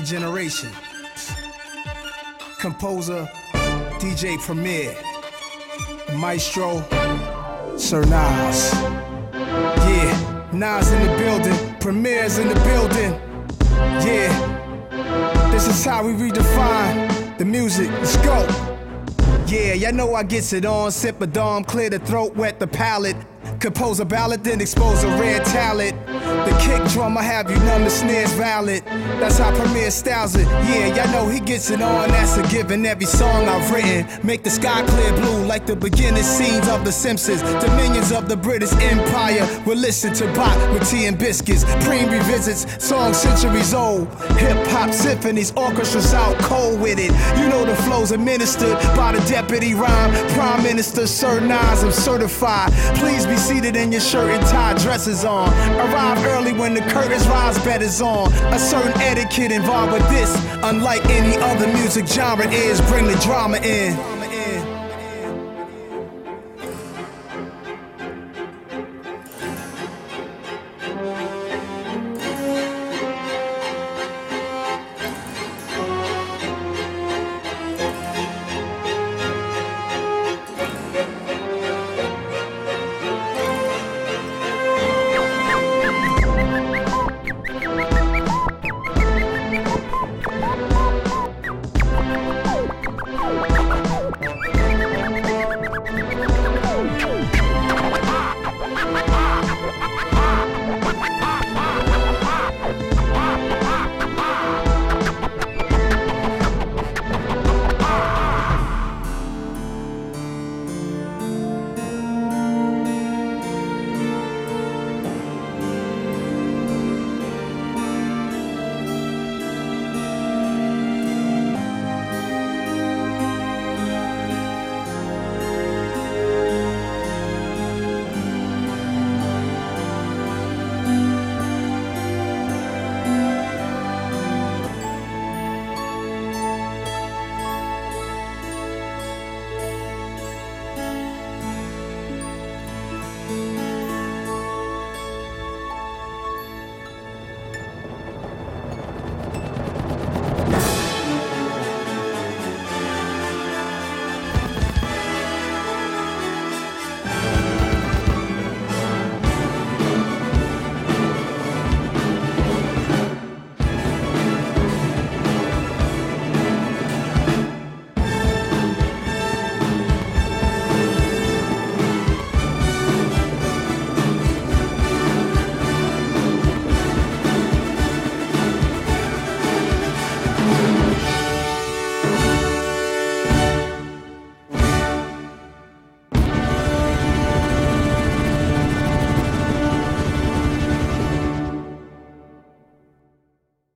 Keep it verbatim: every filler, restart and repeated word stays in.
generation. Composer, D J Premier, Maestro, Sir Nas. Yeah, Nas in the building, Premier's in the building. Yeah, this is how we redefine the music. Let's go. Yeah, y'all know I gets it on. Sip a dome, clear the throat, wet the palate. Compose a ballad, then expose a rare talent. The kick drum, I have you numb, the snare's valid. That's how Premier styles it. Yeah, y'all know he gets it on, that's a given. Every song I've written make the sky clear blue like the beginning scenes of The Simpsons. Dominions of the British Empire will listen to Bach with tea and biscuits. Preem revisits songs centuries old. Hip-hop symphonies, orchestras out cold with it. You know the flows administered by the deputy rhyme. Prime Minister Sir Nas, I'm certified. Please be seated in your shirt and tie, dresses on. Arrive early when the curtains rise, bed is on. A certain etiquette involved with this, unlike any other music genre is. Bring the drama in.